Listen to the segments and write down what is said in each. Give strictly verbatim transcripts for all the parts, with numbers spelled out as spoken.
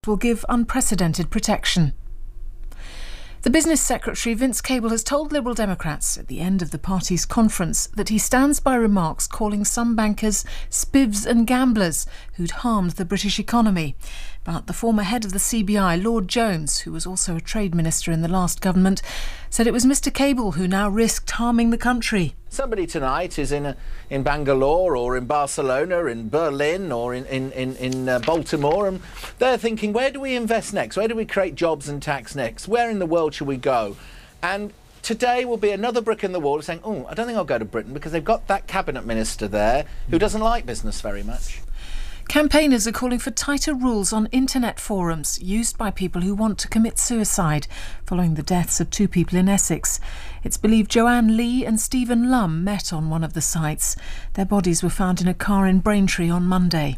will give unprecedented protection. The Business Secretary, Vince Cable, has told Liberal Democrats at the end of the party's conference that he stands by remarks calling some bankers spivs and gamblers who'd harmed the British economy. But the former head of the C B I, Lord Jones, who was also a trade minister in the last government, said it was Mr Cable who now risked harming the country. Somebody tonight is in a, in Bangalore or in Barcelona, in Berlin or in, in, in, in uh, Baltimore, and they're thinking, where do we invest next? Where do we create jobs and tax next? Where in the world should we go? And today will be another brick in the wall of saying, oh, I don't think I'll go to Britain because they've got that cabinet minister there who doesn't like business very much. Campaigners are calling for tighter rules on internet forums used by people who want to commit suicide following the deaths of two people in Essex. It's believed Joanne Lee and Stephen Lum met on one of the sites. Their bodies were found in a car in Braintree on Monday.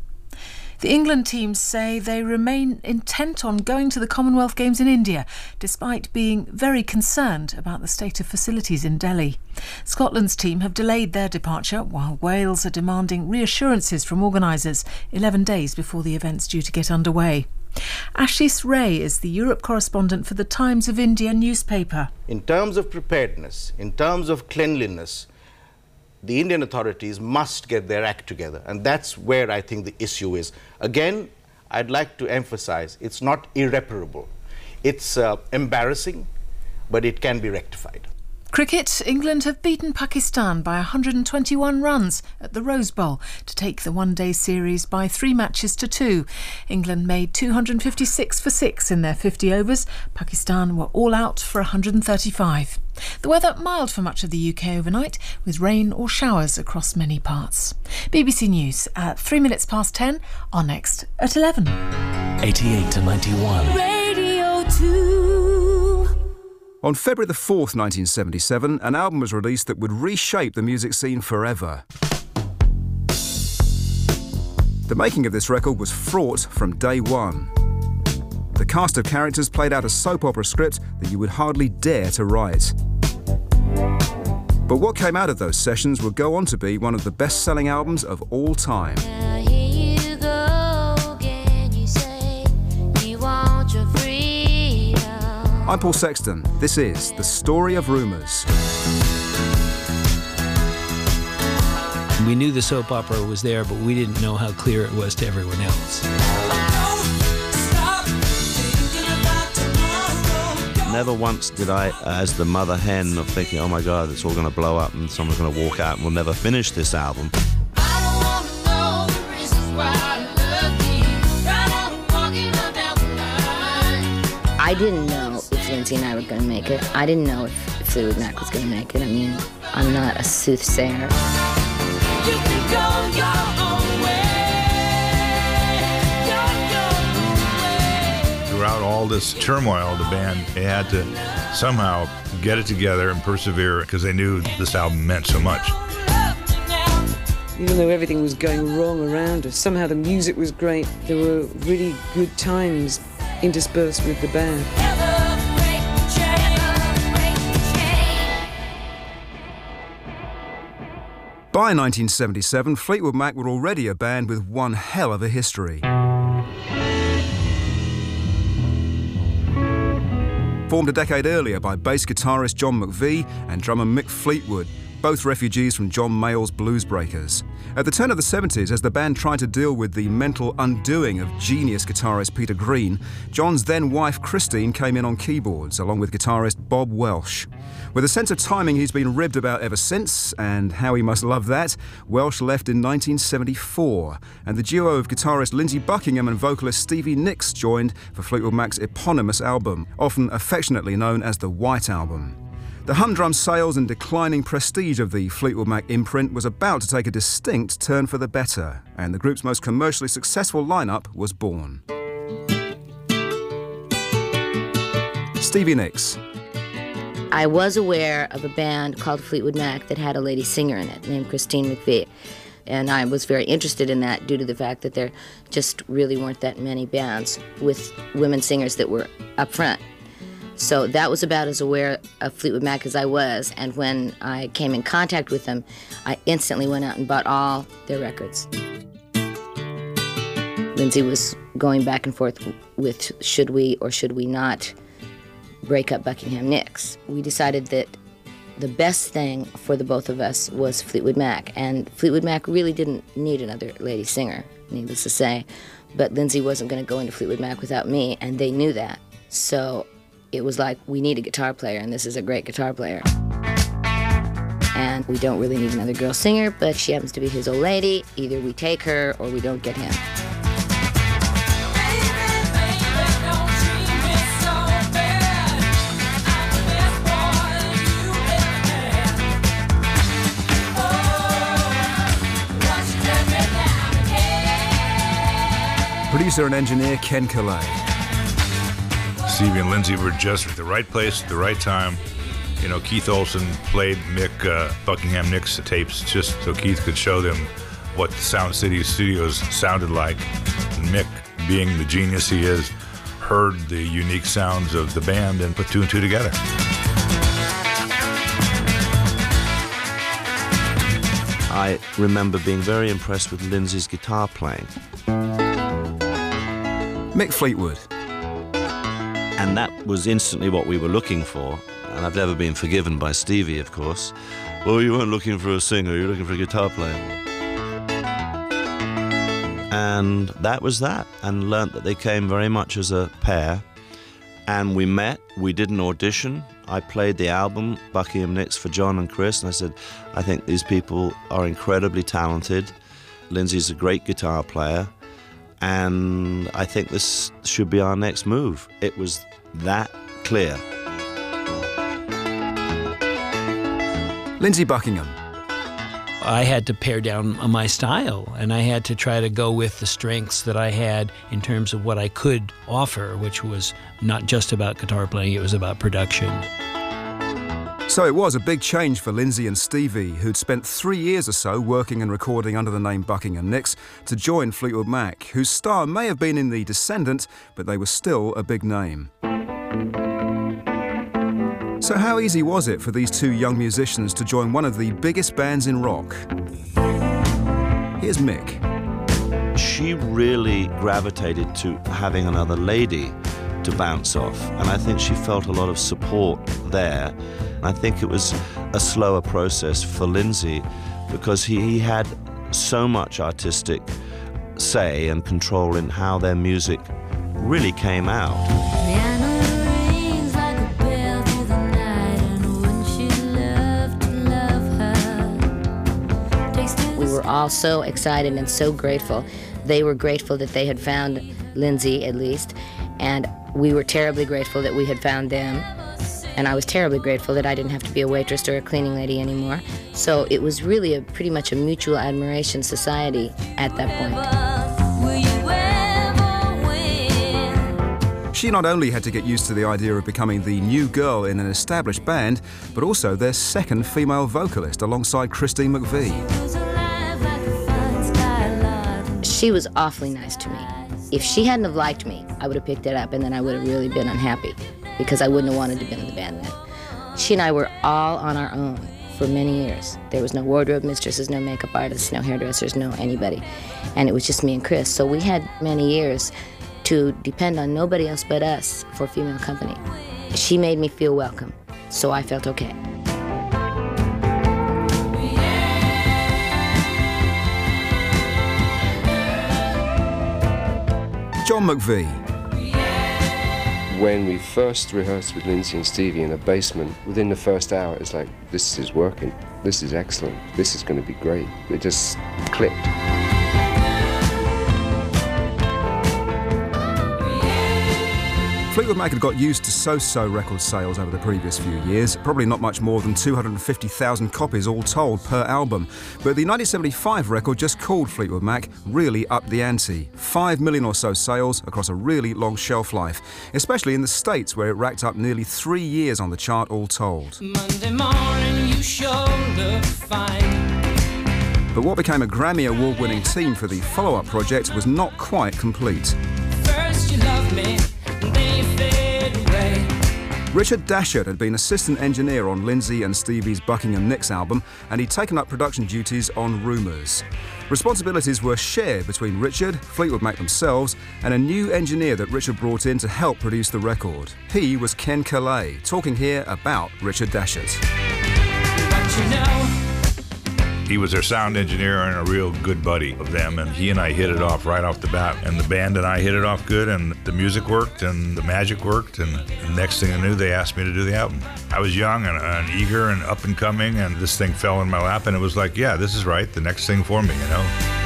The England teams say they remain intent on going to the Commonwealth Games in India, despite being very concerned about the state of facilities in Delhi. Scotland's team have delayed their departure, while Wales are demanding reassurances from organisers eleven days before the event's due to get underway. Ashish Ray is the Europe correspondent for the Times of India newspaper. In terms of preparedness, in terms of cleanliness, the Indian authorities must get their act together, and that's where I think the issue is. Again, I'd like to emphasize, it's not irreparable. It's uh, embarrassing, but it can be rectified. Cricket, England have beaten Pakistan by one hundred twenty-one runs at the Rose Bowl to take the one-day series by three matches to two. England made two hundred fifty-six for six in their fifty overs. Pakistan were all out for one hundred thirty-five. The weather mild for much of the U K overnight, with rain or showers across many parts. B B C News at three minutes past ten, are next at eleven. eighty-eight to ninety-one. Radio two. On February the fourth, nineteen seventy-seven, an album was released that would reshape the music scene forever. The making of this record was fraught from day one. The cast of characters played out a soap opera script that you would hardly dare to write. But what came out of those sessions would go on to be one of the best-selling albums of all time. I'm Paul Sexton. This is The Story of Rumours. We knew the soap opera was there, but we didn't know how clear it was to everyone else. Never once did I, as the mother hen, of thinking, oh my God, it's all going to blow up and someone's going to walk out and we'll never finish this album. I didn't know if Lindsay and I were going to make it. I didn't know if, if Fleetwood Mac was going to make it. I mean, I'm not a soothsayer. You can go your own way, your, your own way. Throughout all this turmoil, the band, they had to somehow get it together and persevere because they knew this album meant so much. Even though everything was going wrong around us, somehow the music was great. There were really good times interspersed with the band. By nineteen seventy-seven, Fleetwood Mac were already a band with one hell of a history. Formed a decade earlier by bass guitarist John McVie and drummer Mick Fleetwood, both refugees from John Mayall's Bluesbreakers. At the turn of the seventies, as the band tried to deal with the mental undoing of genius guitarist Peter Green, John's then-wife Christine came in on keyboards, along with guitarist Bob Welsh. With a sense of timing he's been ribbed about ever since, and how he must love that, Welsh left in nineteen seventy-four, and the duo of guitarist Lindsey Buckingham and vocalist Stevie Nicks joined for Fleetwood Mac's eponymous album, often affectionately known as the White Album. The humdrum sales and declining prestige of the Fleetwood Mac imprint was about to take a distinct turn for the better, and the group's most commercially successful lineup was born. Stevie Nicks. I was aware of a band called Fleetwood Mac that had a lady singer in it named Christine McVie. And I was very interested in that due to the fact that there just really weren't that many bands with women singers that were up front. So that was about as aware of Fleetwood Mac as I was, and when I came in contact with them, I instantly went out and bought all their records. Lindsay was going back and forth with should we or should we not break up Buckingham Nicks. We decided that the best thing for the both of us was Fleetwood Mac, and Fleetwood Mac really didn't need another lady singer, needless to say, but Lindsay wasn't going to go into Fleetwood Mac without me, and they knew that. So it was like, we need a guitar player, and this is a great guitar player. And we don't really need another girl singer, but she happens to be his old lady. Either we take her or we don't get him. Producer and engineer Ken Calais. Stevie and Lindsay were just at the right place at the right time. You know, Keith Olsen played Mick uh, Buckingham Nicks tapes just so Keith could show them what Sound City Studios sounded like. And Mick, being the genius he is, heard the unique sounds of the band and put two and two together. I remember being very impressed with Lindsay's guitar playing. Mick Fleetwood. And that was instantly what we were looking for. And I've never been forgiven by Stevie, of course. Well, you weren't looking for a singer, you were looking for a guitar player. And that was that, and learnt that they came very much as a pair. And we met, we did an audition. I played the album, Buckingham Nicks, for John and Chris, and I said, I think these people are incredibly talented. Lindsay's a great guitar player, and I think this should be our next move. It was that clear. Lindsay Buckingham. I had to pare down my style, and I had to try to go with the strengths that I had in terms of what I could offer, which was not just about guitar playing, it was about production. So it was a big change for Lindsay and Stevie, who'd spent three years or so working and recording under the name Buckingham Nicks, to join Fleetwood Mac, whose star may have been in The Descendant, but they were still a big name. So how easy was it for these two young musicians to join one of the biggest bands in rock? Here's Mick. She really gravitated to having another lady to bounce off, and I think she felt a lot of support there. I think it was a slower process for Lindsay because he, he had so much artistic say and control in how their music really came out. We were all so excited and so grateful. They were grateful that they had found Lindsay, at least, and we were terribly grateful that we had found them. And I was terribly grateful that I didn't have to be a waitress or a cleaning lady anymore. So it was really a pretty much a mutual admiration society at that point. She not only had to get used to the idea of becoming the new girl in an established band, but also their second female vocalist alongside Christine McVie. She was awfully nice to me. If she hadn't have liked me, I would have picked it up and then I would have really been unhappy because I wouldn't have wanted to be in the band then. She and I were all on our own for many years. There was no wardrobe mistresses, no makeup artists, no hairdressers, no anybody. And it was just me and Chris. So we had many years to depend on nobody else but us for female company. She made me feel welcome, so I felt okay. John McVie. When we first rehearsed with Lindsay and Stevie in a basement, within the first hour, it's like, this is working. This is excellent. This is going to be great. It just clicked. Fleetwood Mac had got used to so-so record sales over the previous few years, probably not much more than two hundred fifty thousand copies all told per album. But the nineteen seventy-five record, just called Fleetwood Mac, really upped the ante. Five million or so sales across a really long shelf life, especially in the States where it racked up nearly three years on the chart all told. Monday morning, you sure look fine. But what became a Grammy Award-winning team for the follow-up project was not quite complete. First you love me, then you fade away. Richard Dashut had been assistant engineer on Lindsay and Stevie's Buckingham Nicks album, and he'd taken up production duties on Rumours. Responsibilities were shared between Richard, Fleetwood Mac themselves, and a new engineer that Richard brought in to help produce the record. He was Ken Caillet, talking here about Richard Dashut. But you know, He was their sound engineer and a real good buddy of them, and he and I hit it off right off the bat. And the band and I hit it off good, and the music worked, and the magic worked, and the next thing I knew, they asked me to do the album. I was young and, and eager and up and coming, and this thing fell in my lap, and it was like, yeah, this is right, the next thing for me, you know?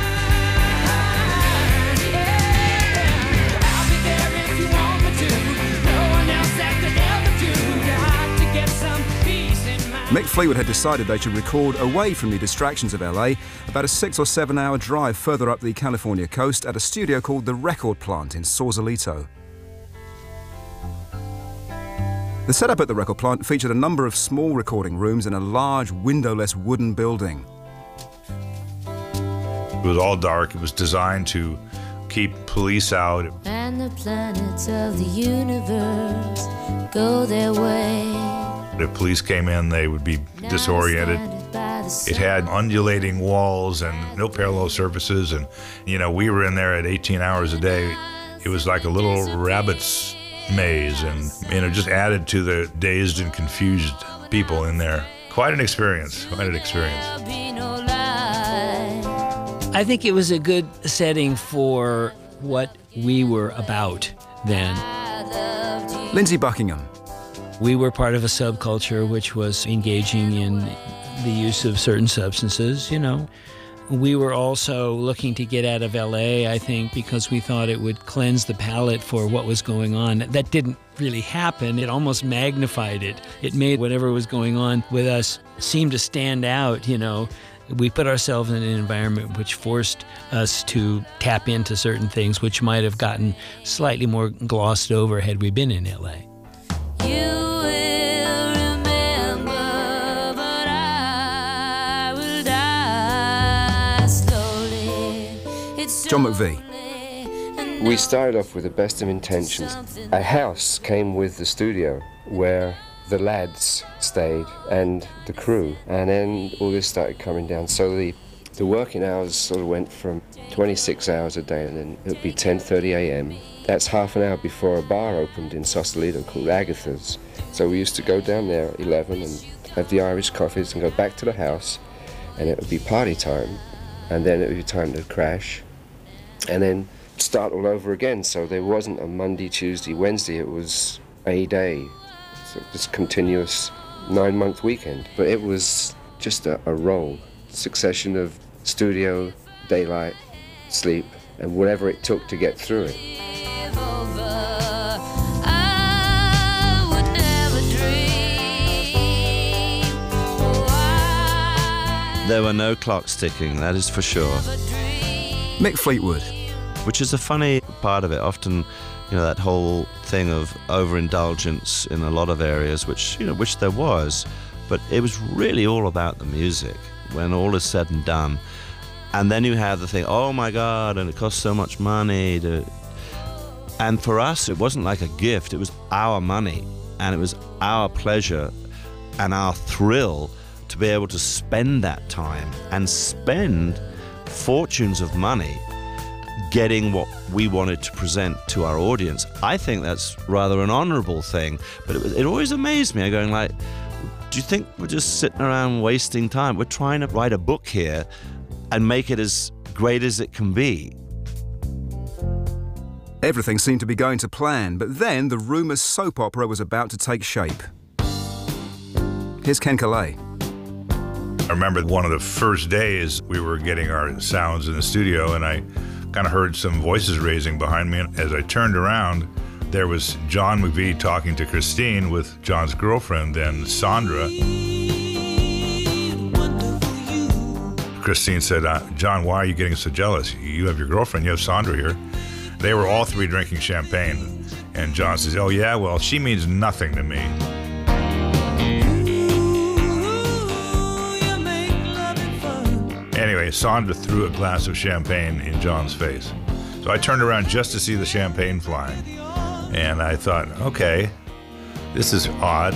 Mick Fleetwood had decided they should record away from the distractions of L A, about a six or seven hour drive further up the California coast at a studio called The Record Plant in Sausalito. The setup at the record plant featured a number of small recording rooms in a large windowless wooden building. It was all dark. It was designed to keep police out. And the planets of the universe go their way. If police came in, they would be disoriented. It had undulating walls and no parallel surfaces, and you know, we were in there at eighteen hours a day. It was like a little rabbit's maze, and you know, just added to the dazed and confused people in there. Quite an experience, quite an experience. I think it was a good setting for what we were about then. Lindsey Buckingham. We were part of a subculture which was engaging in the use of certain substances, you know. We were also looking to get out of L A, I think, because we thought it would cleanse the palate for what was going on. That didn't really happen. It almost magnified it. It made whatever was going on with us seem to stand out, you know. We put ourselves in an environment which forced us to tap into certain things which might have gotten slightly more glossed over had we been in L A. John McVie. We started off with the best of intentions. A house came with the studio where the lads stayed and the crew, and then all this started coming down. So the, the working hours sort of went from twenty-six hours a day, and then it would be ten thirty a m That's half an hour before a bar opened in Sausalito called Agatha's. So we used to go down there at eleven and have the Irish coffees and go back to the house, and it would be party time, and then it would be time to crash, and then start all over again. So there wasn't a Monday, Tuesday, Wednesday, it was a day. So this continuous nine-month weekend. But it was just a, a roll, succession of studio, daylight, sleep, and whatever it took to get through it. There were no clocks ticking, that is for sure. Mick Fleetwood. Which is a funny part of it. Often, you know, that whole thing of overindulgence in a lot of areas, which, you know, which there was, but it was really all about the music when all is said and done. And then you have the thing, oh my God, and it costs so much money to... And for us, it wasn't like a gift, it was our money, and it was our pleasure and our thrill to be able to spend that time and spend fortunes of money getting what we wanted to present to our audience. I think that's rather an honorable thing, but it, it always amazed me. I'm going like, do you think we're just sitting around wasting time? We're trying to write a book here and make it as great as it can be. Everything seemed to be going to plan, but then the Rumours soap opera was about to take shape. Here's Ken Caillet. I remember one of the first days we were getting our sounds in the studio, and I kind of heard some voices raising behind me. And as I turned around, there was John McVie talking to Christine with John's girlfriend then, Sandra. Christine said, uh, John, why are you getting so jealous? You have your girlfriend, you have Sandra here. They were all three drinking champagne. And John says, oh yeah, well, she means nothing to me. Anyway, Sandra threw a glass of champagne in John's face. So I turned around just to see the champagne flying. And I thought, okay, this is odd.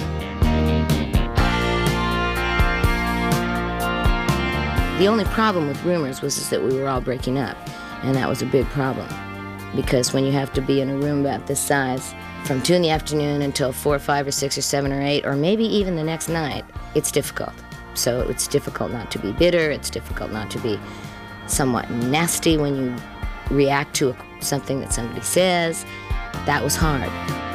The only problem with Rumors was is that we were all breaking up, and that was a big problem. Because when you have to be in a room about this size from two in the afternoon until four or five or six or seven or eight, or maybe even the next night, it's difficult. So it's difficult not to be bitter, it's difficult not to be somewhat nasty when you react to something that somebody says. That was hard.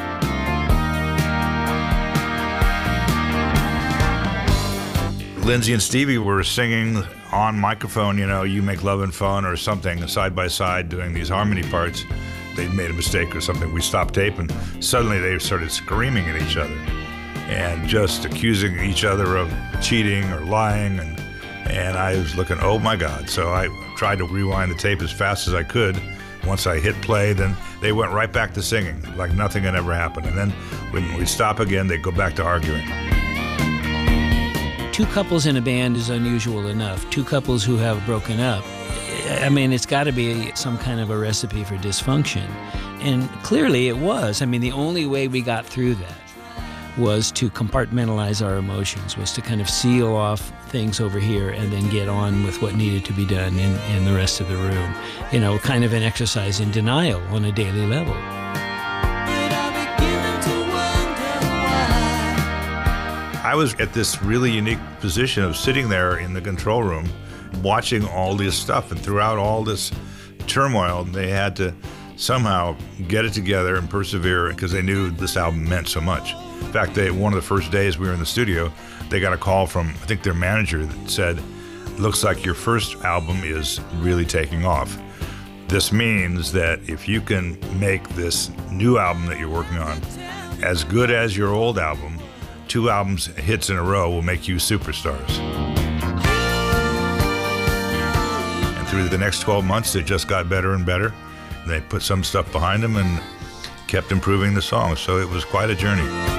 Lindsey and Stevie were singing on microphone, you know, You Make Love and Fun or something, side by side doing these harmony parts. They'd made a mistake or something. We stopped taping. Suddenly they started screaming at each other and just accusing each other of cheating or lying. And, and I was looking, oh my God. So I tried to rewind the tape as fast as I could. Once I hit play, then they went right back to singing like nothing had ever happened. And then when we stop again, they'd go back to arguing. Two couples in a band is unusual enough. Two couples who have broken up, I mean, it's got to be some kind of a recipe for dysfunction. And clearly it was. I mean, the only way we got through that was to compartmentalize our emotions, was to kind of seal off things over here and then get on with what needed to be done in, in the rest of the room. You know, kind of an exercise in denial on a daily level. I was at this really unique position of sitting there in the control room watching all this stuff, and throughout all this turmoil, they had to somehow get it together and persevere because they knew this album meant so much. In fact, they, one of the first days we were in the studio, they got a call from, I think, their manager that said, looks like your first album is really taking off. This means that if you can make this new album that you're working on as good as your old album, two albums hits in a row will make you superstars. And through the next twelve months, it just got better and better. They put some stuff behind them and kept improving the songs, so it was quite a journey.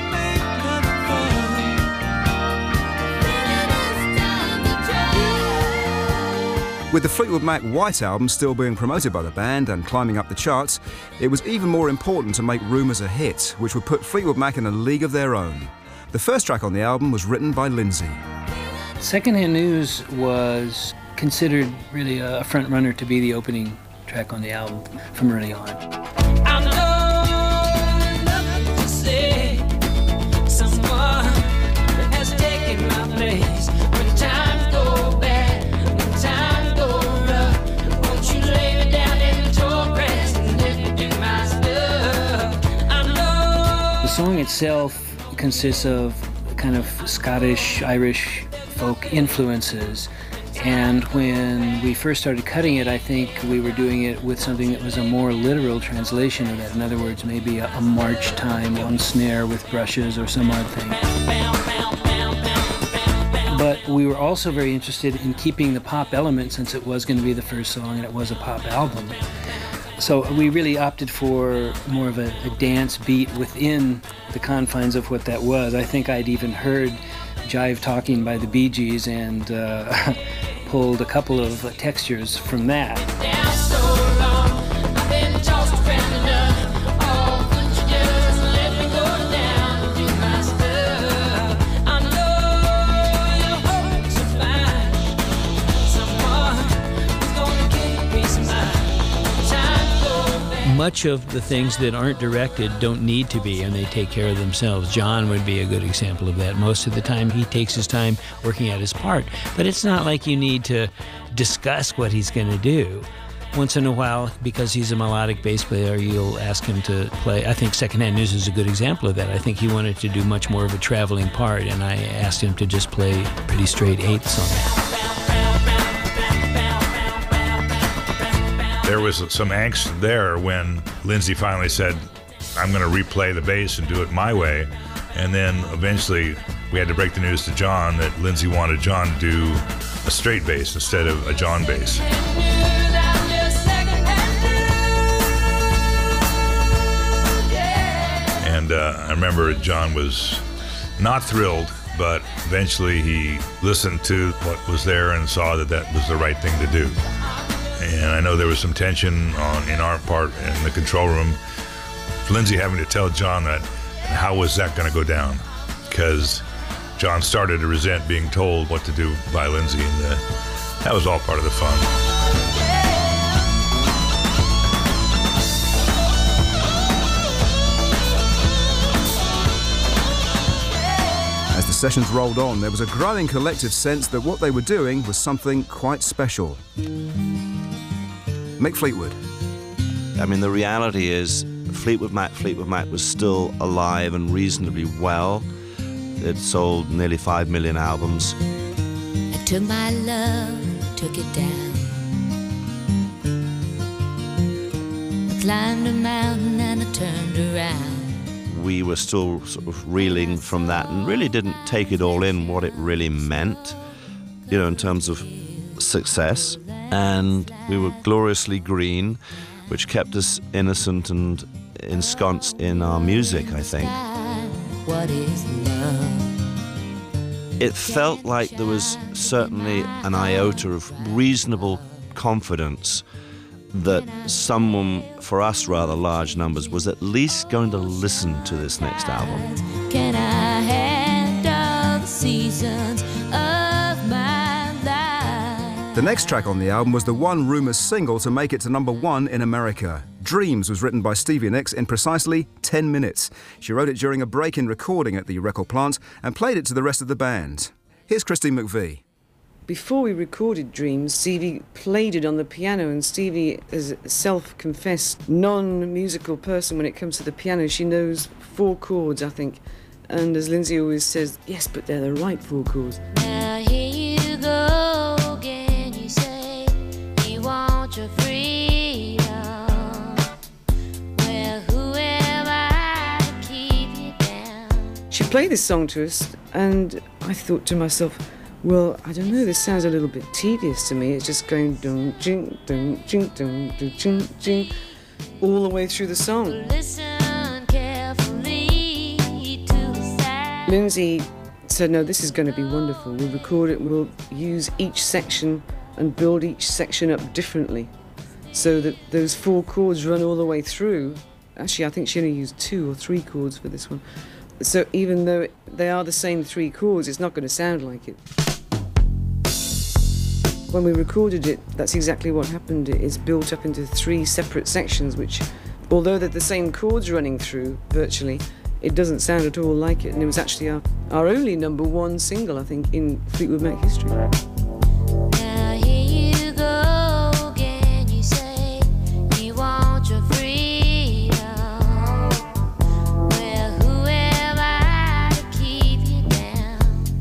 With the Fleetwood Mac White Album still being promoted by the band and climbing up the charts, it was even more important to make Rumours a hit, which would put Fleetwood Mac in a league of their own. The first track on the album was written by Lindsey. Secondhand News was considered really a front runner to be the opening track on the album from early on. I know nothing to say. Someone has taken my place. When times go bad, when times go rough, won't you lay me down in the tall grass and let me do my stuff? I know. The song itself consists of kind of Scottish, Irish folk influences. And when we first started cutting it, I think we were doing it with something that was a more literal translation of that. In other words, maybe a, a march time on snare with brushes or some odd thing. But we were also very interested in keeping the pop element, since it was going to be the first song and it was a pop album. So we really opted for more of a, a dance beat within the confines of what that was. I think I'd even heard Jive Talking by the Bee Gees and uh, pulled a couple of uh, textures from that. Much of the things that aren't directed don't need to be, and they take care of themselves. John would be a good example of that. Most of the time he takes his time working out his part, but it's not like you need to discuss what he's going to do. Once in a while, because he's a melodic bass player, you'll ask him to play. I think Secondhand News is a good example of that. I think he wanted to do much more of a traveling part, and I asked him to just play pretty straight eighths on that. There was some angst there when Lindsey finally said, I'm going to replay the bass and do it my way. And then eventually we had to break the news to John that Lindsey wanted John to do a straight bass instead of a John bass. And uh, I remember John was not thrilled, but eventually he listened to what was there and saw that that was the right thing to do. And I know there was some tension on in our part in the control room. Lindsey having to tell John that How was that going to go down? Because John started to resent being told what to do by Lindsay, and uh, that was all part of the fun. As the sessions rolled on, there was a growing collective sense that what they were doing was something quite special. Mick Fleetwood. I mean, the reality is Fleetwood Mac, Fleetwood Mac was still alive and reasonably well. It sold nearly five million albums. I took my love, took it down. I climbed a mountain and I turned around. We were still sort of reeling from that and really didn't take it all in, what it really meant, you know, in terms of success. And we were gloriously green, which kept us innocent and ensconced in our music, I think. What is love? It felt like there was certainly an iota of reasonable confidence that someone, for us rather large numbers, was at least going to listen to this next album. Can I handle the seasons of my life? The next track on the album was the one rumours single to make it to number one in America. Dreams was written by Stevie Nicks in precisely ten minutes. She wrote it during a break in recording at the record plant and played it to the rest of the band. Here's Christine McVie. Before we recorded Dreams, Stevie played it on the piano, and Stevie is a self-confessed non-musical person when it comes to the piano. She knows four chords, I think, and as Lindsay always says, yes, but they're the right four chords. Now here you go again, you say you want your freedom. Well, who am I to keep you down? She played this song to us, and I thought to myself, well, I don't know, this sounds a little bit tedious to me. It's just going dun jing dun jing dun dun jing jing all the way through the song. Listen carefully to the sound. Lindsay said, no, this is going to be wonderful. We'll record it, we'll use each section and build each section up differently so that those four chords run all the way through. Actually, I think she only used two or three chords for this one. So even though they are the same three chords, it's not going to sound like it. When we recorded it, that's exactly what happened. It's built up into three separate sections, which, although they're the same chords running through, virtually, it doesn't sound at all like it. And it was actually our, our only number one single, I think, in Fleetwood Mac history. Now here you go again, you say you want your freedom. Well, who am I to keep you down?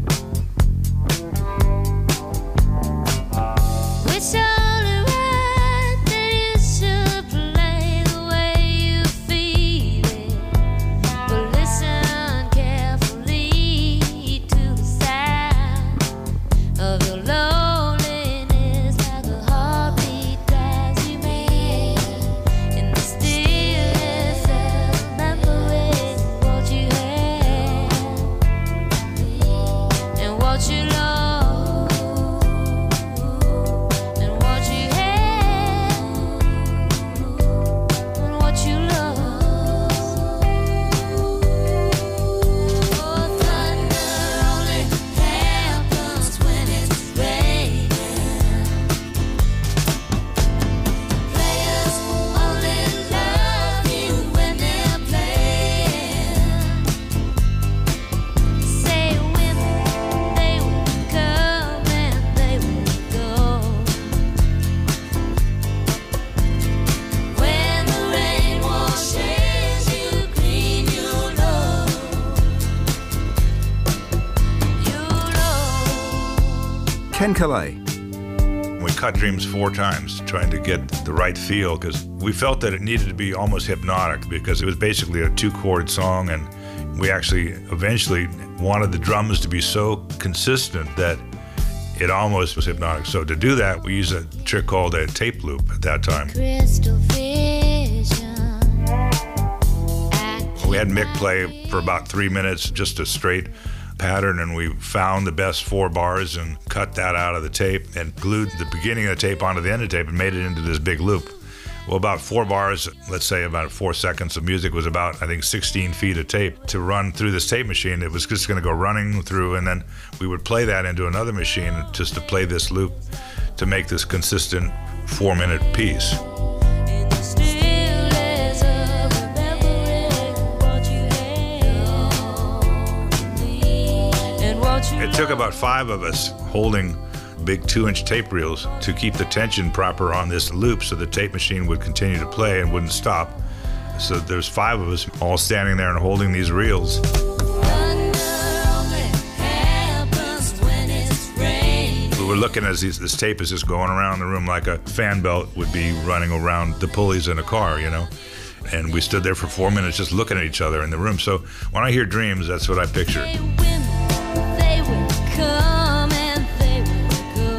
It's only right that you should play the way you feel it. But listen carefully to the sound of your loneliness, like a heartbeat drives you mad. In the stillness of remembering what you had and what you lost and what you had and what you lost. Oh, thunder only happens when it's raining. Players only love you when they're playing. Say when they will come and they will go. When the rain washes you clean, you know, you know. Ken Calais. We cut Dreams four times trying to get the right feel because we felt that it needed to be almost hypnotic because it was basically a two-chord song, and we actually eventually wanted the drums to be so consistent that it almost was hypnotic. So to do that, we used a trick called a tape loop at that time. Crystal vision. We had Mick play for about three minutes, just a straight pattern, and we found the best four bars and cut that out of the tape and glued the beginning of the tape onto the end of the tape and made it into this big loop. Well, about four bars, let's say about four seconds of music was about, I think, sixteen feet of tape to run through this tape machine. It was just going to go running through, and then we would play that into another machine just to play this loop to make this consistent four-minute piece. It took about five of us holding big two-inch tape reels to keep the tension proper on this loop so the tape machine would continue to play and wouldn't stop. So there's five of us all standing there and holding these reels. We were looking as these, this tape is just going around the room like a fan belt would be running around the pulleys in a car, you know? And we stood there for four minutes just looking at each other in the room. So when I hear Dreams, that's what I picture. Come and they will go.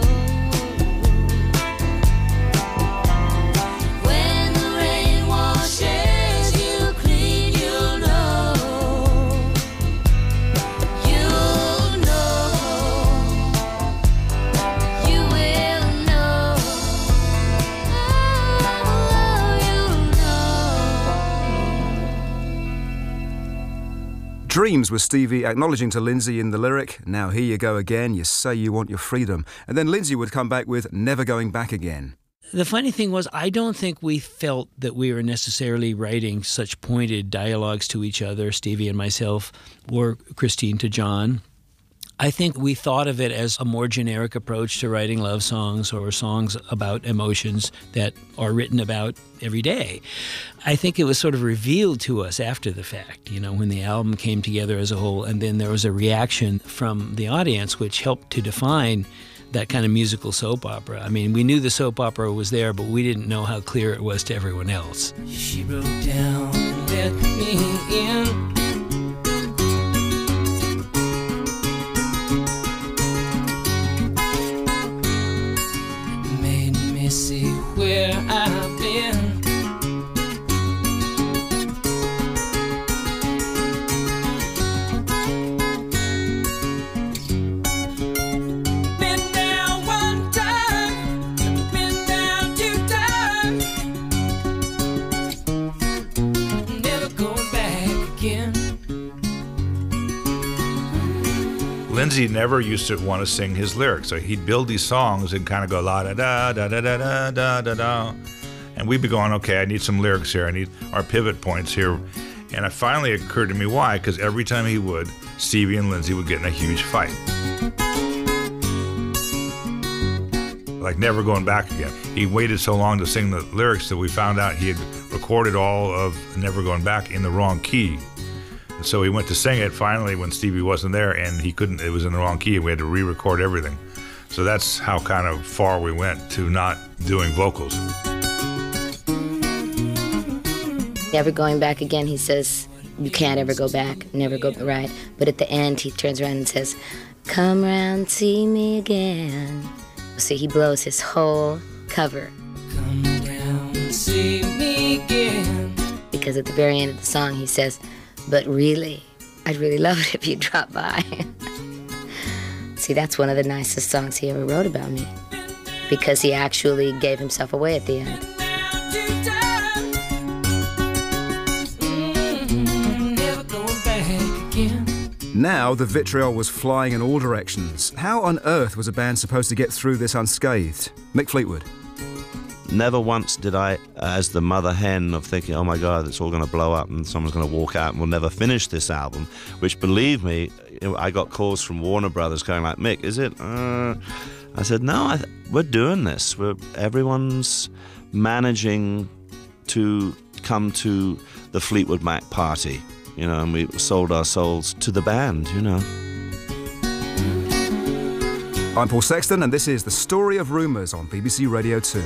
When the rain washes you clean, you'll know. You'll know. You will know. Oh, you'll know. Dreams was Stevie acknowledging to Lindsay in the lyric, "Now here you go again, you say you want your freedom." And then Lindsay would come back with "Never going back again." The funny thing was, I don't think we felt that we were necessarily writing such pointed dialogues to each other, Stevie and myself, or Christine to John. I think we thought of it as a more generic approach to writing love songs or songs about emotions that are written about every day. I think it was sort of revealed to us after the fact, you know, when the album came together as a whole, and then there was a reaction from the audience which helped to define that kind of musical soap opera. I mean, we knew the soap opera was there, but we didn't know how clear it was to everyone else. She broke down and let me in. See where I've been. Been down one time, been down two times, never going back again. Lindsay never used to want to sing his lyrics, so he'd build these songs and kind of go la da da da da da da da da da, and we'd be going, okay, I need some lyrics here, I need our pivot points here, and it finally occurred to me why, because every time he would, Stevie and Lindsay would get in a huge fight, like Never Going Back Again. He waited so long to sing the lyrics that we found out he had recorded all of Never Going Back in the wrong key. So he went to sing it finally when Stevie wasn't there, and he couldn't, it was in the wrong key, and we had to re-record everything. So that's how kind of far we went to not doing vocals. Never going back again, he says, you can't ever go back, never go right. But at the end, he turns around and says, come round, see me again. See, he blows his whole cover. Come down and see me again. Because at the very end of the song, he says, but really, I'd really love it if you dropped by. See, that's one of the nicest songs he ever wrote about me, because he actually gave himself away at the end. Now the vitriol was flying in all directions. How on earth was a band supposed to get through this unscathed? Mick Fleetwood. Never once did I, as the mother hen of thinking, oh my God, it's all going to blow up and someone's going to walk out and we'll never finish this album, which, believe me, I got calls from Warner Brothers going like, Mick, is it? Uh... I said, no, I th- we're doing this. We're, everyone's managing to come to the Fleetwood Mac party, you know, and we sold our souls to the band, you know. I'm Paul Sexton, and this is The Story of Rumours on B B C Radio two.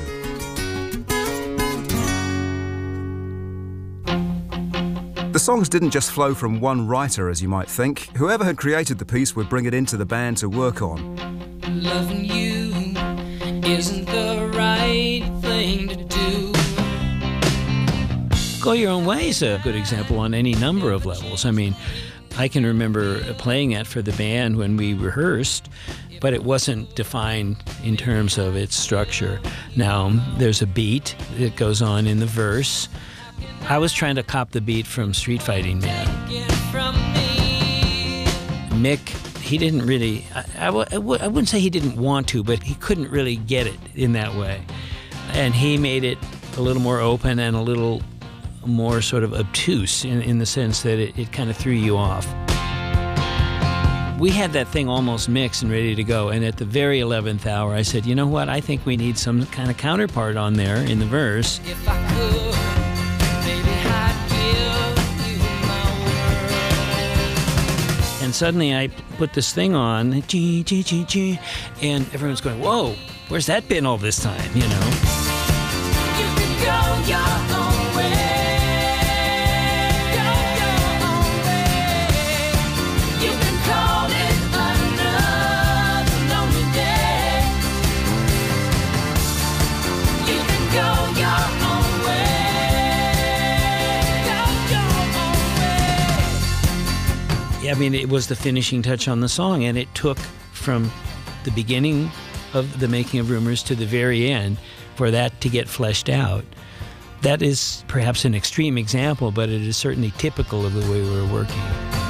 The songs didn't just flow from one writer, as you might think. Whoever had created the piece would bring it into the band to work on. Loving you isn't the right thing to do. Of Go Your Own Way is a good example on any number of levels. I mean, I can remember playing it for the band when we rehearsed, but it wasn't defined in terms of its structure. Now, there's a beat that goes on in the verse. I was trying to cop the beat from Street Fighting Man. Mick, he didn't really, I, I, w- I, w- I wouldn't say he didn't want to, but he couldn't really get it in that way. And he made it a little more open and a little more sort of obtuse in, in the sense that it, it kind of threw you off. We had that thing almost mixed and ready to go, and at the very eleventh hour I said, you know what, I think we need some kind of counterpart on there in the verse. If I could, baby, I'd give you my world. And suddenly I put this thing on, G, G, G, G, and everyone's going, whoa, where's that been all this time, you know? You can go your own way. Go your own way. You can call it another lonely day. You can go your own way. Go your own way. Yeah, I mean, it was the finishing touch on the song, and it took from the beginning of the making of Rumors to the very end for that to get fleshed out. That is perhaps an extreme example, but it is certainly typical of the way we were working.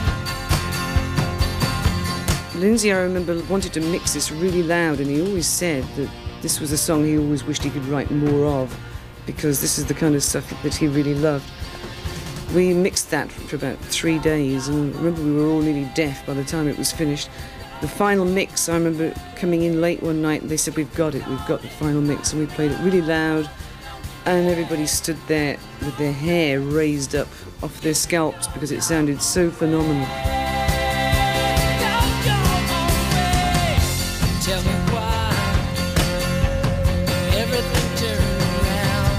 Lindsay, I remember, wanted to mix this really loud, and he always said that this was a song he always wished he could write more of, because this is the kind of stuff that he really loved. We mixed that for about three days, and remember we were all nearly deaf by the time it was finished. The final mix, I remember coming in late one night and they said, we've got it, we've got the final mix, and we played it really loud, and everybody stood there with their hair raised up off their scalps because it sounded so phenomenal. Tell me why everything turned around.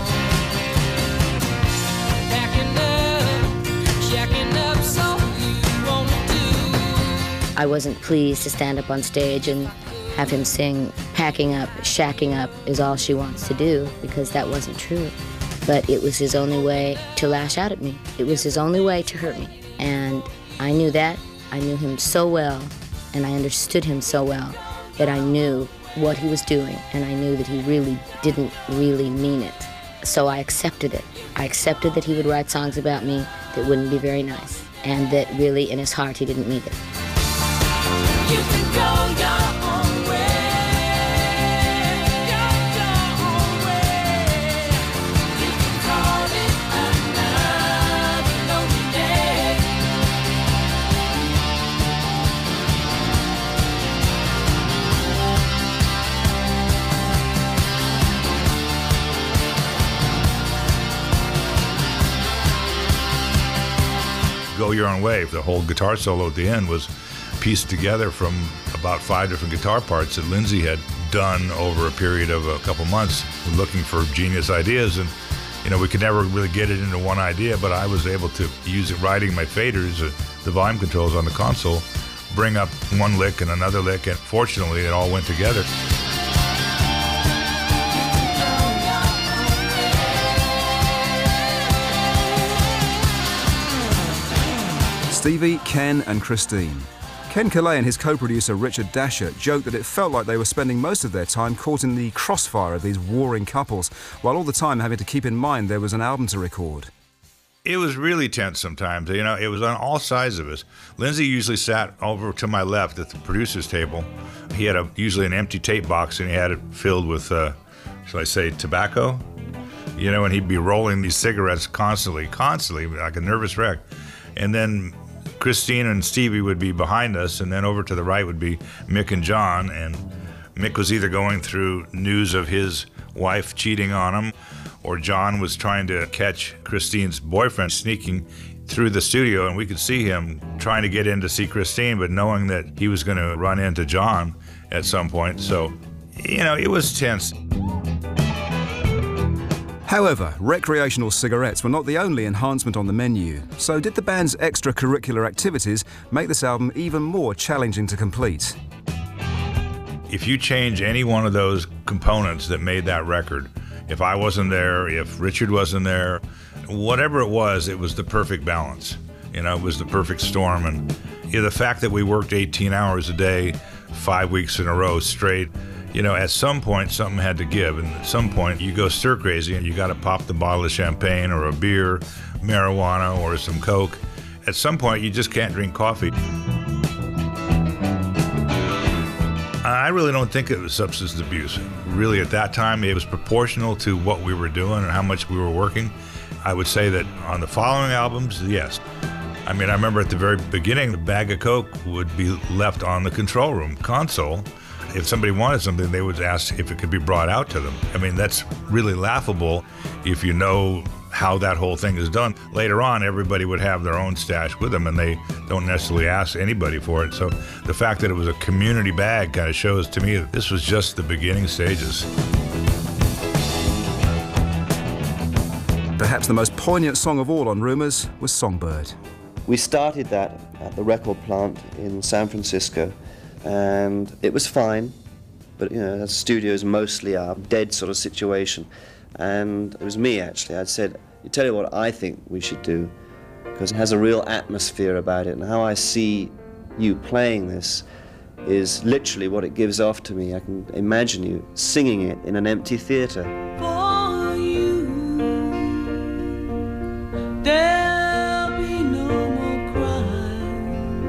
Packing up, shacking up, so you wanna do. I wasn't pleased to stand up on stage and have him sing, packing up, shacking up is all she wants to do, because that wasn't true. But it was his only way to lash out at me. It was his only way to hurt me. And I knew that. I knew him so well, and I understood him so well, that I knew what he was doing, and I knew that he really didn't really mean it. So I accepted it. I accepted that he would write songs about me that wouldn't be very nice, and that really in his heart he didn't mean it. You can go your own way. Go your own way. You can call it another lonely day. Go Your Own Way. The whole guitar solo at the end was pieced together from about five different guitar parts that Lindsay had done over a period of a couple months, looking for genius ideas. And, you know, we could never really get it into one idea, but I was able to use it riding my faders, uh, the volume controls on the console, bring up one lick and another lick, and fortunately it all went together. Stevie, Ken and Christine. Ken Calais and his co-producer Richard Dasher joked that it felt like they were spending most of their time caught in the crossfire of these warring couples, while all the time having to keep in mind there was an album to record. It was really tense sometimes. You know, it was on all sides of us. Lindsay usually sat over to my left at the producer's table. He had a usually an empty tape box, and he had it filled with, uh, shall I say, tobacco? You know, and he'd be rolling these cigarettes constantly, constantly, like a nervous wreck. And then Christine and Stevie would be behind us, and then over to the right would be Mick and John. And Mick was either going through news of his wife cheating on him, or John was trying to catch Christine's boyfriend sneaking through the studio, and we could see him trying to get in to see Christine, but knowing that he was going to run into John at some point. So, you know, it was tense. However, recreational cigarettes were not the only enhancement on the menu. So did the band's extracurricular activities make this album even more challenging to complete? If you change any one of those components that made that record, if I wasn't there, if Richard wasn't there, whatever it was, it was the perfect balance. You know, it was the perfect storm. And you know, the fact that we worked eighteen hours a day, five weeks in a row straight, you know, at some point something had to give. And at some point you go stir crazy and you got to pop the bottle of champagne or a beer, marijuana or some Coke. At some point you just can't drink coffee. I really don't think it was substance abuse. Really, at that time, it was proportional to what we were doing and how much we were working. I would say that on the following albums, yes. I mean, I remember at the very beginning, the bag of Coke would be left on the control room console. If somebody wanted something, they would ask if it could be brought out to them. I mean, that's really laughable if you know how that whole thing is done. Later on, everybody would have their own stash with them, and they don't necessarily ask anybody for it. So the fact that it was a community bag kind of shows to me that this was just the beginning stages. Perhaps the most poignant song of all on Rumours was Songbird. We started that at the record plant in San Francisco, and it was fine, but you know, the studio is mostly a dead sort of situation. And it was me, actually. I'd said, you tell you what I think we should do, because it has a real atmosphere about it, and how I see you playing this is literally what it gives off to me. I can imagine you singing it in an empty theatre. For you, there'll be no more crying.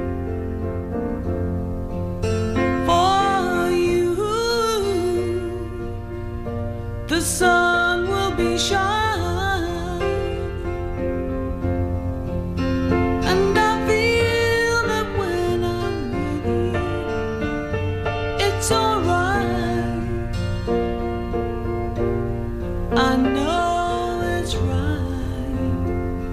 For you, the sun will be shining, and I feel that when I'm ready, it's alright. I know it's right.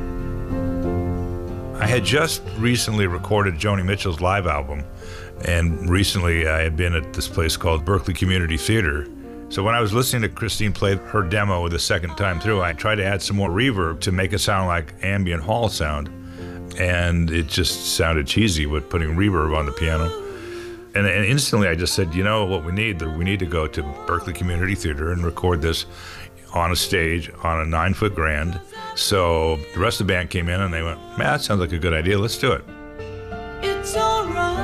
I had just recently recorded Joni Mitchell's live album, and recently I had been at this place called Berkeley Community Theater. So when I was listening to Christine play her demo the second time through, I tried to add some more reverb to make it sound like ambient hall sound. And it just sounded cheesy with putting reverb on the piano. And, and instantly I just said, you know what we need? We need to go to Berkeley Community Theater and record this on a stage on a nine-foot grand. So the rest of the band came in and they went, man, that sounds like a good idea. Let's do it. It's alright.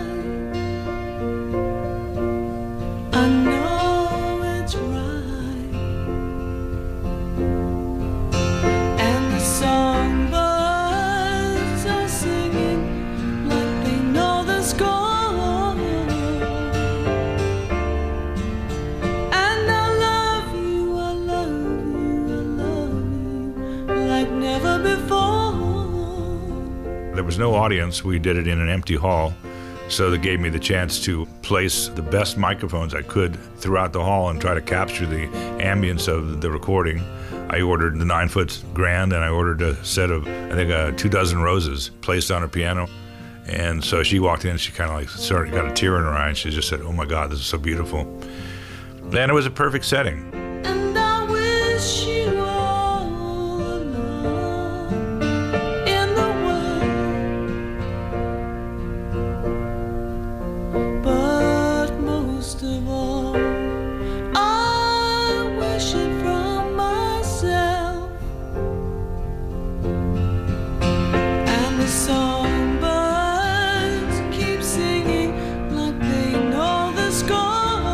I know it's right. And the songbirds are singing like they know the score. And I love you, I love you, I love you like never before. There was no audience. We did it in an empty hall. So that gave me the chance to place the best microphones I could throughout the hall and try to capture the ambience of the recording. I ordered the nine-foot grand, and I ordered a set of, I think, uh, two dozen roses placed on her piano. And so she walked in, she kind of like started, got a tear in her eye, and she just said, oh my God, this is so beautiful. And it was a perfect setting. And I wish you all alone in the world. But most of all, I wish it from myself. And the songbirds keep singing like they know the score.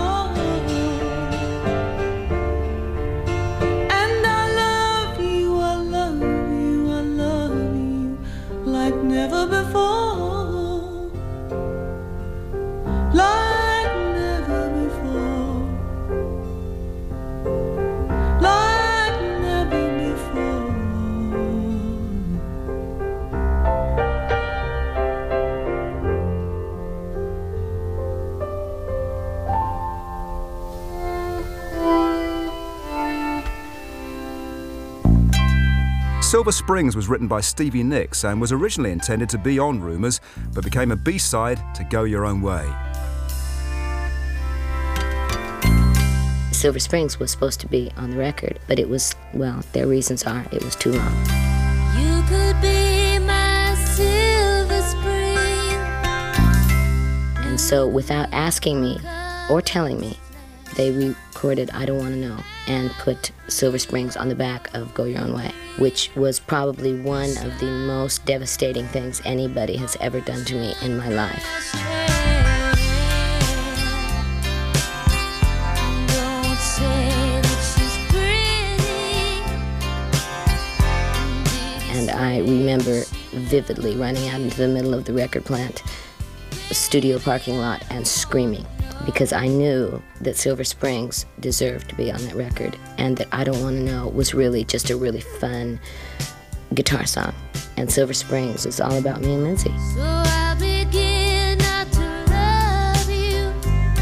And I love you, I love you, I love you like never before. Like never before. Like never before. Silver Springs was written by Stevie Nicks and was originally intended to be on Rumours, but became a B-side to Go Your Own Way. Silver Springs was supposed to be on the record, but it was, well, their reasons are it was too long. You could be my silver spring. And so without asking me or telling me, they recorded I Don't Want to Know. and put Silver Springs on the back of Go Your Own Way, which was probably one of the most devastating things anybody has ever done to me in my life. And I remember vividly running out into the middle of the record plant, studio parking lot, and screaming, because I knew that Silver Springs deserved to be on that record, and that I Don't Want to Know was really just a really fun guitar song. And Silver Springs is all about me and Lindsay. So I begin not to love you.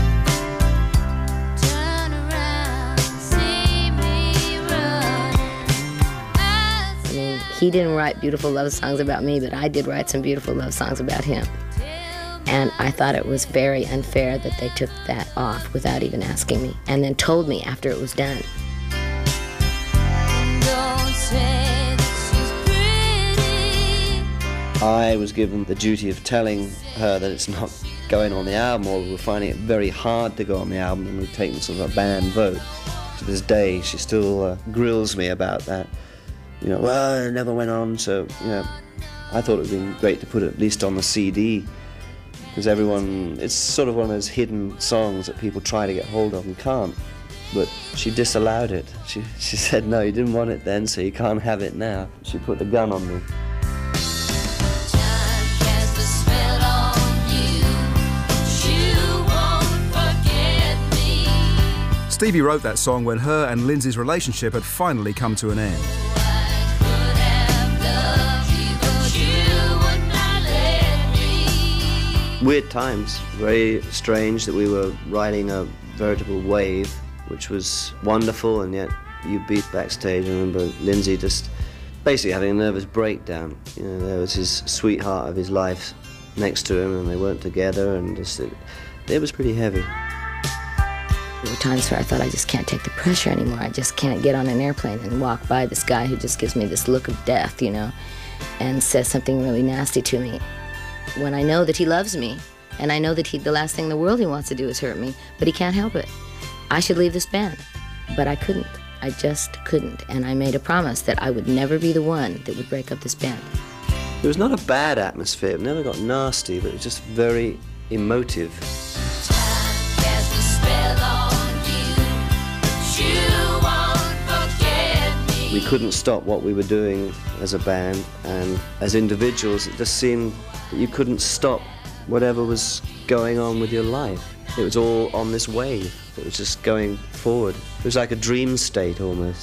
Turn around, see me run. I mean, he didn't write beautiful love songs about me, but I did write some beautiful love songs about him. And I thought it was very unfair that they took that off without even asking me, and then told me after it was done. Don't say that she's pretty. I was given the duty of telling her that it's not going on the album, or we were finding it very hard to go on the album, and we've taken sort of a band vote. To this day, she still uh, grills me about that. You know, well, it never went on, so, you know, I thought it would have been great to put it at least on the C D. Because everyone, it's sort of one of those hidden songs that people try to get hold of and can't. But she disallowed it. She, she said, no, you didn't want it then, so you can't have it now. She put the gun on me. Time casts a spell on you. You won't forget me. Stevie wrote that song when her and Lindsay's relationship had finally come to an end. Weird times, very strange that we were riding a veritable wave, which was wonderful, and yet you beat backstage. I remember Lindsay just basically having a nervous breakdown. You know, there was his sweetheart of his life next to him, and they weren't together, and just it, it was pretty heavy. There were times where I thought, I just can't take the pressure anymore. I just can't get on an airplane and walk by this guy who just gives me this look of death, you know, and says something really nasty to me. When I know that he loves me, and I know that he, the last thing in the world he wants to do is hurt me, but he can't help it. I should leave this band. But I couldn't. I just couldn't. And I made a promise that I would never be the one that would break up this band. It was not a bad atmosphere. It never got nasty, but it was just very emotive. We couldn't stop what we were doing as a band, and as individuals, it just seemed that you couldn't stop whatever was going on with your life. It was all on this wave. It was just going forward. It was like a dream state almost.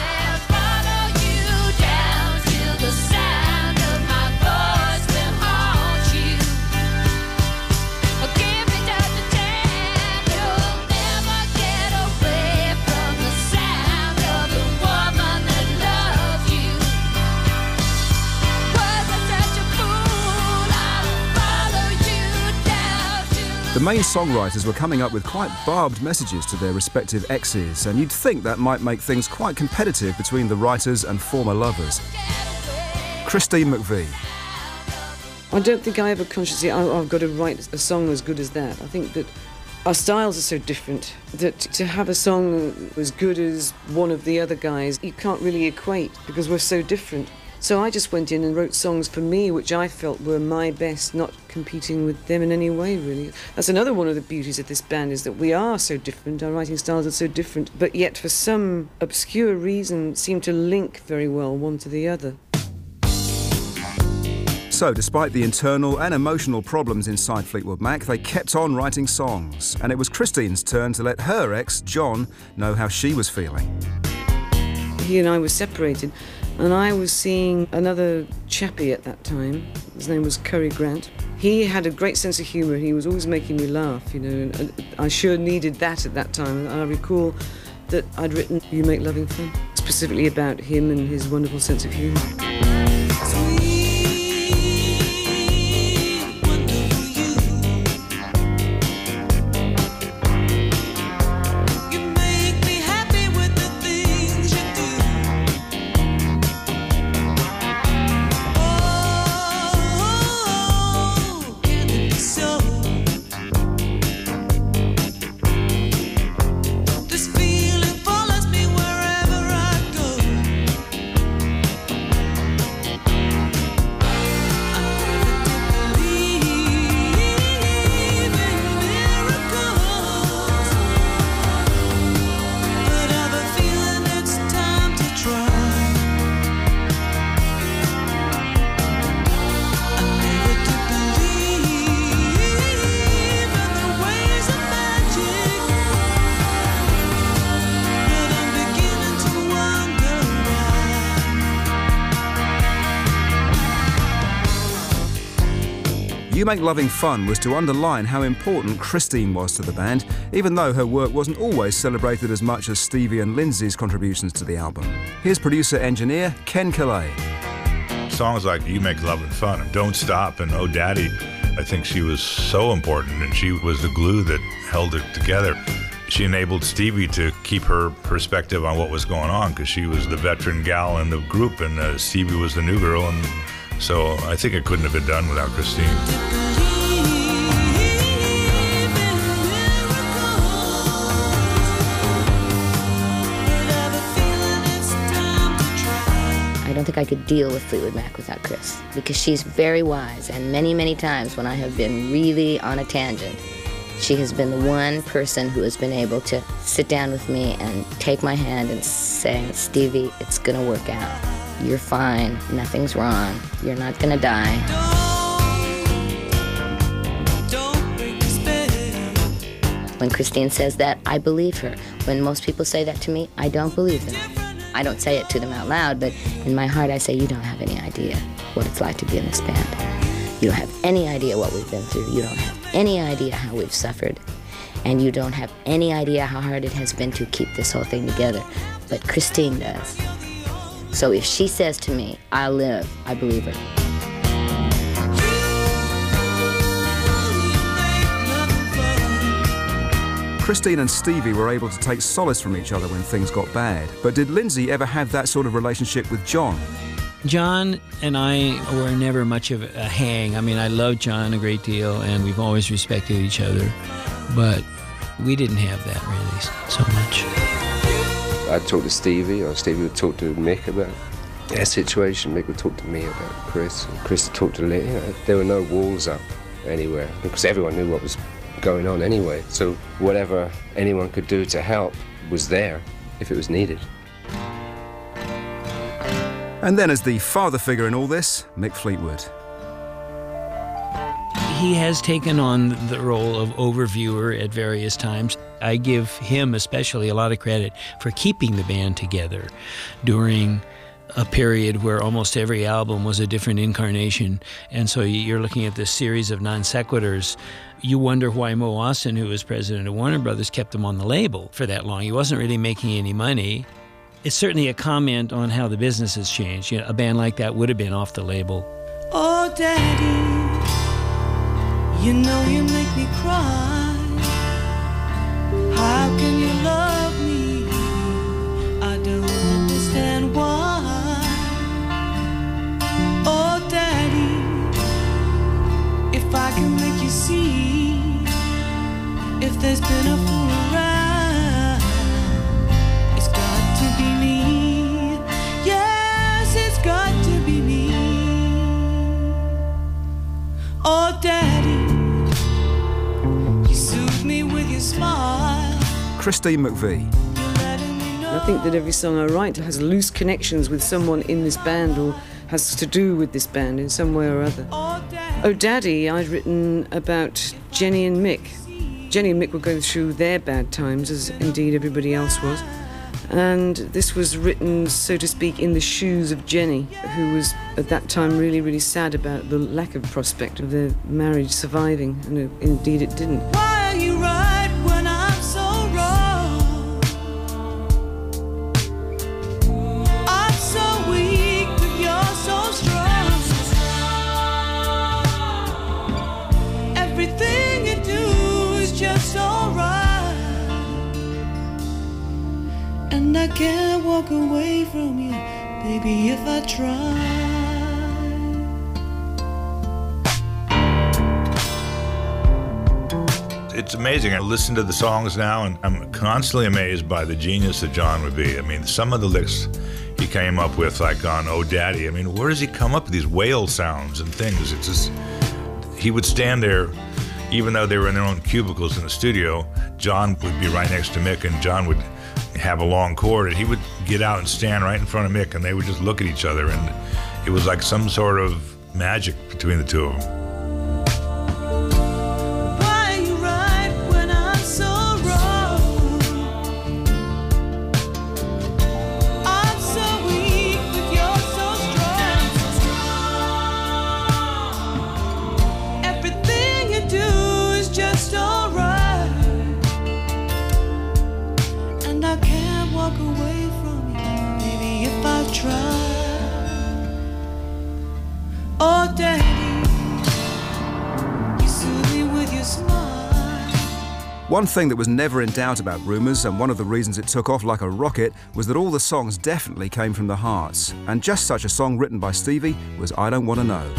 The main songwriters were coming up with quite barbed messages to their respective exes, and you'd think that might make things quite competitive between the writers and former lovers. Christine McVie. I don't think I ever consciously, oh, I've got to write a song as good as that. I think that our styles are so different that to have a song as good as one of the other guys, you can't really equate because we're so different. So I just went in and wrote songs for me, which I felt were my best, not competing with them in any way, really. That's another one of the beauties of this band, is that we are so different, our writing styles are so different, but yet for some obscure reason seem to link very well one to the other. So, despite the internal and emotional problems inside Fleetwood Mac, they kept on writing songs, and it was Christine's turn to let her ex, John, know how she was feeling. He and I were separated, and I was seeing another chappie at that time. His name was Curry Grant. He had a great sense of humour. He was always making me laugh, you know, and I sure needed that at that time. And I recall that I'd written You Make Loving Fun, specifically about him and his wonderful sense of humour. This feeling follows me You Make Loving Fun was to underline how important Christine was to the band, even though her work wasn't always celebrated as much as Stevie and Lindsay's contributions to the album. Here's producer-engineer Ken Calais. Songs like You Make Loving Fun and Don't Stop and Oh Daddy, I think she was so important, and she was the glue that held it together. She enabled Stevie to keep her perspective on what was going on, because she was the veteran gal in the group and uh, Stevie was the new girl, and so I think it couldn't have been done without Christine. I don't think I could deal with Fleetwood Mac without Chris, because she's very wise, and many, many times when I have been really on a tangent, she has been the one person who has been able to sit down with me and take my hand and say, Stevie, it's gonna work out. You're fine, nothing's wrong, you're not gonna die. When Christine says that, I believe her. When most people say that to me, I don't believe them. I don't say it to them out loud, but in my heart I say, you don't have any idea what it's like to be in this band. You don't have any idea what we've been through. You don't have any idea how we've suffered. And you don't have any idea how hard it has been to keep this whole thing together. But Christine does. So if she says to me, I'll live, I believe her. Christine and Stevie were able to take solace from each other when things got bad. But did Lindsay ever have that sort of relationship with John? John and I were never much of a hang. I mean, I love John a great deal, and we've always respected each other, but we didn't have that really so much. I'd talk to Stevie, or Stevie would talk to Mick about their situation. Mick would talk to me about Chris, and Chris would talk to Lee. You know, there were no walls up anywhere, because everyone knew what was going on anyway. So whatever anyone could do to help was there if it was needed. And then as the father figure in all this, Mick Fleetwood. He has taken on the role of overviewer at various times. I give him especially a lot of credit for keeping the band together during a period where almost every album was a different incarnation. And so you're looking at this series of non sequiturs. You wonder why Mo Austin, who was president of Warner Brothers, kept them on the label for that long. He wasn't really making any money. It's certainly a comment on how the business has changed. You know, a band like that would have been off the label. Oh, Daddy, you know you make me cry. How can you love me? I don't understand why. Oh, Daddy, if I can make you see, if there's been a fool around, it's got to be me. Yes, it's got to be me. Oh, Daddy, you soothe me with your smile. Christine McVie. I think that every song I write has loose connections with someone in this band or has to do with this band in some way or other. Oh Daddy, I'd written about Jenny and Mick. Jenny and Mick were going through their bad times, as indeed everybody else was. And this was written, so to speak, in the shoes of Jenny, who was at that time really, really sad about the lack of prospect of their marriage surviving, and indeed it didn't. Why are you right when I'm so wrong? I'm so weak, but you're so strong. Everything you do is just so right. And I can't walk away from you, baby, if I try. It's amazing. I listen to the songs now, and I'm constantly amazed by the genius that John would be. I mean, some of the licks he came up with, like on Oh Daddy, I mean, where does he come up with these whale sounds and things? It's just, he would stand there, even though they were in their own cubicles in the studio, John would be right next to Mick, and John would have a long chord, and he would get out and stand right in front of Mick, and they would just look at each other, and it was like some sort of magic between the two of them. Why are you right when I'm so wrong? I'm so weak, but you're so strong. Everything One thing that was never in doubt about Rumours, and one of the reasons it took off like a rocket, was that all the songs definitely came from the hearts. And just such a song written by Stevie was I Don't Wanna Know.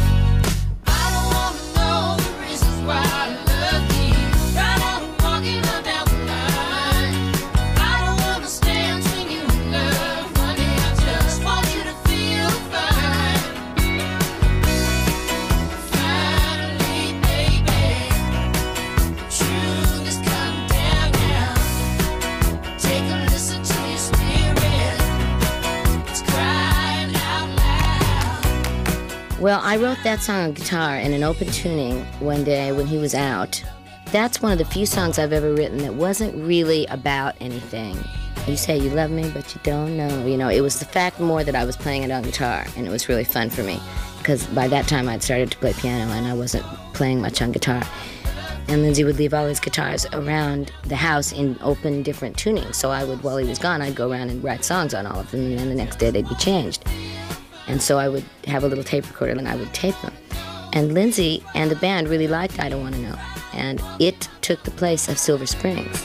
Well, I wrote that song on guitar in an open tuning one day when he was out. That's one of the few songs I've ever written that wasn't really about anything. You say you love me, but you don't know. You know, it was the fact more that I was playing it on guitar, and it was really fun for me, because by that time I'd started to play piano and I wasn't playing much on guitar. And Lindsay would leave all his guitars around the house in open, different tunings. So I would, while he was gone, I'd go around and write songs on all of them, and then the next day they'd be changed. And so I would have a little tape recorder and I would tape them. And Lindsay and the band really liked I Don't Wanna Know. And it took the place of Silver Springs.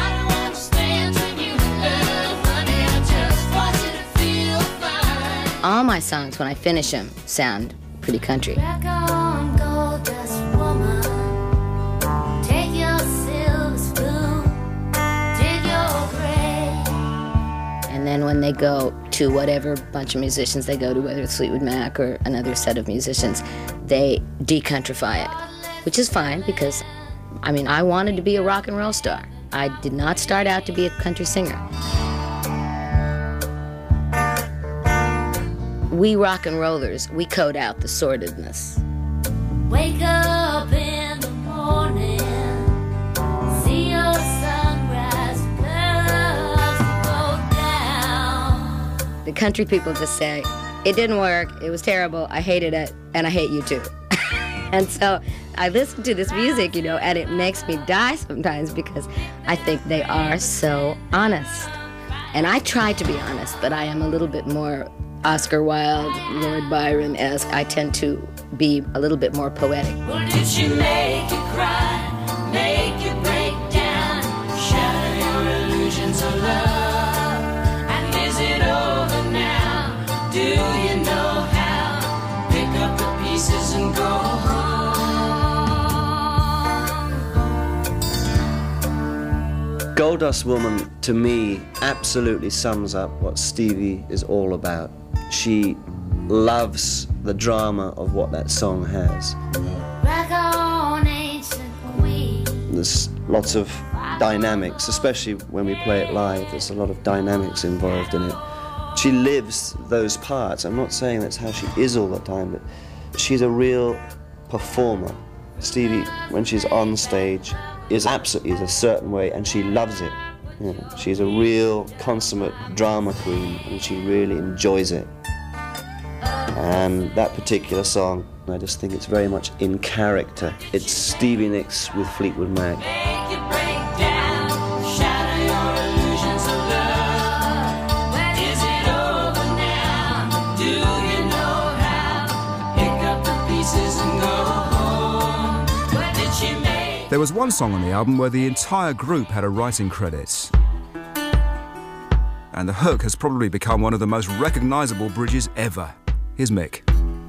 All my songs, when I finish them, sound pretty country. Back on gold dust, woman. Take your silver spoon, dig your grave. And then when they go to whatever bunch of musicians they go to, whether it's Fleetwood Mac or another set of musicians, they decountrify it, which is fine because, I mean, I wanted to be a rock and roll star. I did not start out to be a country singer. We rock and rollers, we code out the sordidness. Wake up in the morning, see your sunrise, clouds go down. The country people just say, it didn't work, it was terrible, I hated it, and I hate you too. And so I listen to this music, you know, and it makes me die sometimes because I think they are so honest. And I try to be honest, but I am a little bit more Oscar Wilde, Lord Byron-esque. I tend to be a little bit more poetic. Well, did she make you cry, make you break down, shatter your illusions of love? And is it over now? Do you know how? Pick up the pieces and go home. Goldust Woman, to me, absolutely sums up what Stevie is all about. She loves the drama of what that song has. Back on ancient queen. There's lots of dynamics, especially when we play it live. There's a lot of dynamics involved in it. She lives those parts. I'm not saying that's how she is all the time, but she's a real performer. Stevie, when she's on stage, is absolutely a certain way, and she loves it. You know, she's a real consummate drama queen, and she really enjoys it. And that particular song, I just think it's very much in character. It's Stevie Nicks with Fleetwood Mac. Make you break down, shatter your illusions of love. Is it over now? Do you know how? Pick up the pieces and go home. Where did she make? There was one song on the album where the entire group had a writing credit. And the hook has probably become one of the most recognisable bridges ever. Here's Mick.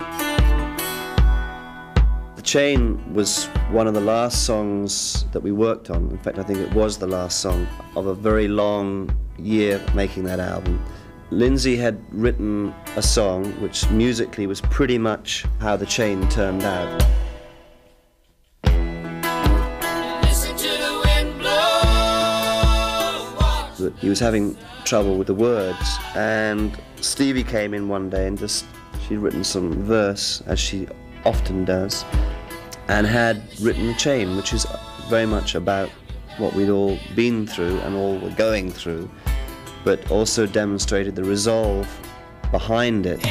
The Chain was one of the last songs that we worked on. In fact, I think it was the last song of a very long year making that album. Lindsay had written a song which musically was pretty much how The Chain turned out. Listen to the wind blow. But he was having trouble with the words, and Stevie came in one day and just, she'd written some verse, as she often does, and had written The Chain, which is very much about what we'd all been through and all were going through, but also demonstrated the resolve behind it.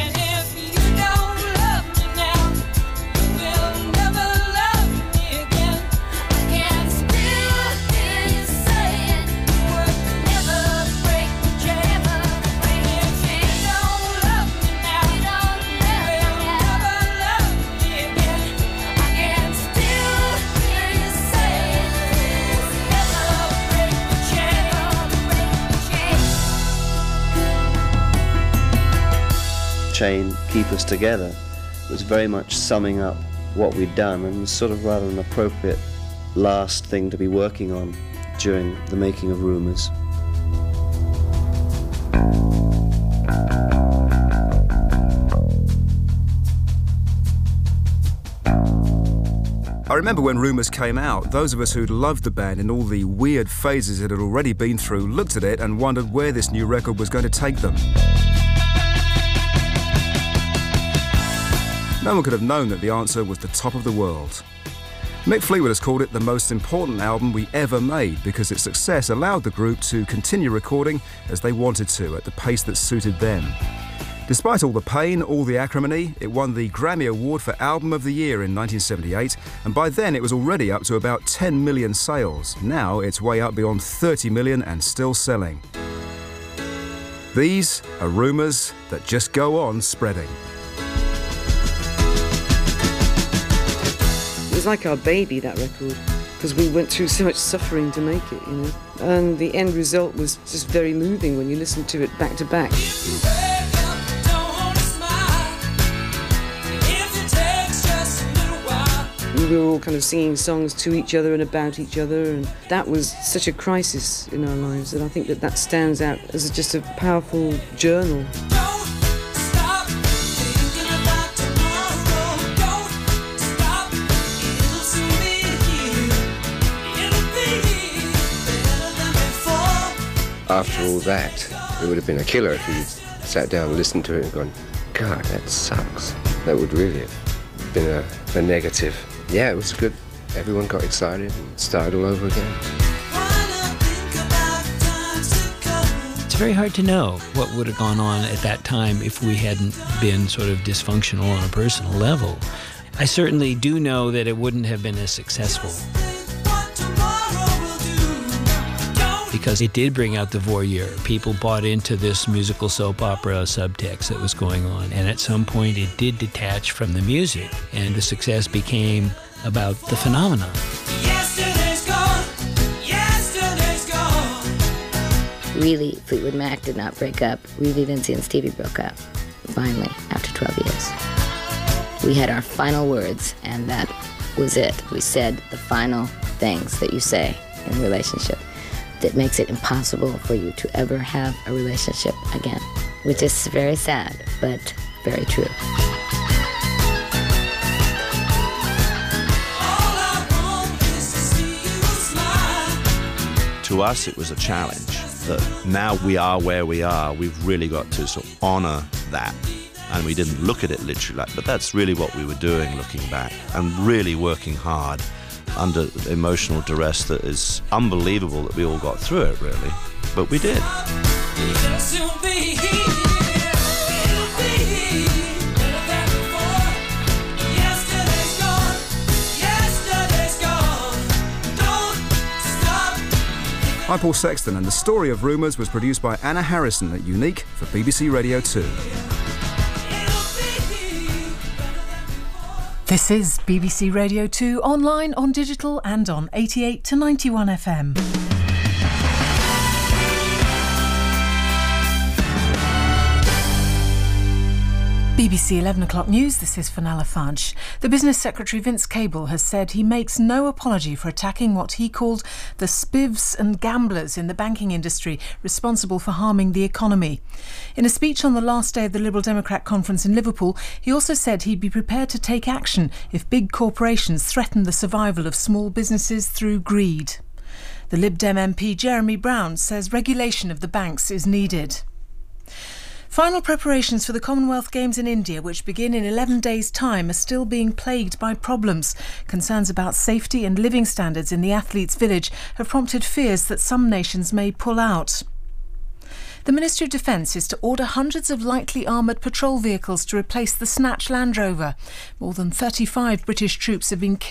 chain, keep us together, was very much summing up what we'd done, and was sort of rather an appropriate last thing to be working on during the making of Rumours. I remember when Rumours came out, those of us who'd loved the band in all the weird phases it had already been through looked at it and wondered where this new record was going to take them. No one could have known that the answer was the top of the world. Mick Fleetwood has called it the most important album we ever made because its success allowed the group to continue recording as they wanted to at the pace that suited them. Despite all the pain, all the acrimony, it won the Grammy Award for Album of the Year in nineteen seventy-eight, and by then it was already up to about ten million sales. Now it's way up beyond thirty million and still selling. These are rumours that just go on spreading. It was like our baby, that record, because we went through so much suffering to make it, you know. And the end result was just very moving when you listen to it back to back. We were all kind of singing songs to each other and about each other, and that was such a crisis in our lives that I think that that stands out as just a powerful journal. After all that, it would have been a killer if you sat down and listened to it and gone, God, that sucks. That would really have been a, a negative. Yeah, it was good. Everyone got excited and started all over again. It's very hard to know what would have gone on at that time if we hadn't been sort of dysfunctional on a personal level. I certainly do know that it wouldn't have been as successful, because it did bring out the voyeur. People bought into this musical soap opera subtext that was going on, and at some point it did detach from the music, and the success became about the phenomenon. Yesterday's gone, yesterday's gone. Really, Fleetwood Mac did not break up. Really, Vincie and Stevie broke up, finally, after twelve years. We had our final words, and that was it. We said the final things that you say in a relationship that makes it impossible for you to ever have a relationship again, which is very sad, but very true. To us, it was a challenge that now we are where we are, we've really got to sort of honour that. And we didn't look at it literally like, but that's really what we were doing looking back, and really working hard under emotional duress that is unbelievable that we all got through it, really. But we did. I'm Paul Sexton, and the story of Rumours was produced by Anna Harrison at Unique for B B C Radio two. This is B B C Radio two, online, on digital and on eighty-eight to ninety-one F M. B B C eleven o'clock news, this is Fenella Fudge. The Business Secretary Vince Cable has said he makes no apology for attacking what he called the spivs and gamblers in the banking industry responsible for harming the economy. In a speech on the last day of the Liberal Democrat conference in Liverpool, he also said he'd be prepared to take action if big corporations threaten the survival of small businesses through greed. The Lib Dem M P Jeremy Brown says regulation of the banks is needed. Final preparations for the Commonwealth Games in India, which begin in eleven days' time, are still being plagued by problems. Concerns about safety and living standards in the athletes' village have prompted fears that some nations may pull out. The Ministry of Defence is to order hundreds of lightly armoured patrol vehicles to replace the Snatch Land Rover. More than thirty-five British troops have been killed